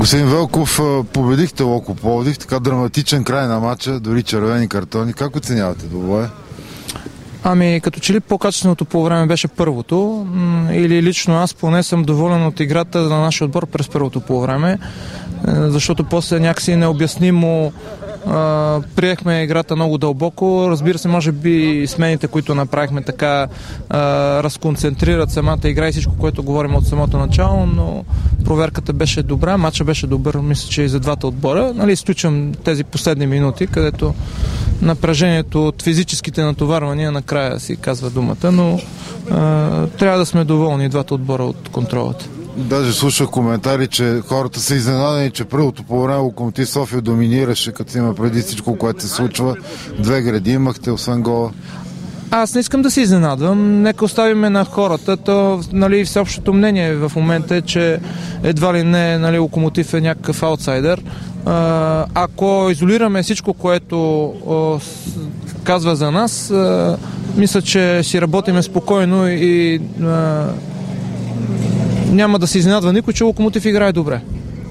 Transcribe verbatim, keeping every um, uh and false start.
Господин Велков, победихте Локо Пловдив, така драматичен край на матча, дори червени картони. Как оценявате двубоя? Ами, като че ли по-качественото по време беше първото, или лично аз поне съм доволен от играта на нашия отбор през първото по време, защото после някакси необяснимо Uh, приехме играта много дълбоко. Разбира се, може би смените, които направихме така, uh, разконцентрират самата игра и всичко, което говорим от самото начало, но проверката беше добра, матчът беше добър, мисля, че и за двата отбора. Нали, изключвам тези последни минути, където напрежението от физическите натоварвания накрая си казва думата, но uh, трябва да сме доволни двата отбора от контролата. Даже слушах коментари, че хората са изненадани, че първото по време Локомотив София доминираше, като има преди всичко, което се случва. Две гради имахте, освен гола. Аз не искам да се изненадвам. Нека оставиме на хората. То, нали, всеобщото мнение в момента е, че едва ли не, нали, Локомотив е някакъв аутсайдер. А, ако изолираме всичко, което а, казва за нас, а, мисля, че си работиме спокойно и а, няма да се изненадва никой, че Локомотив играе добре.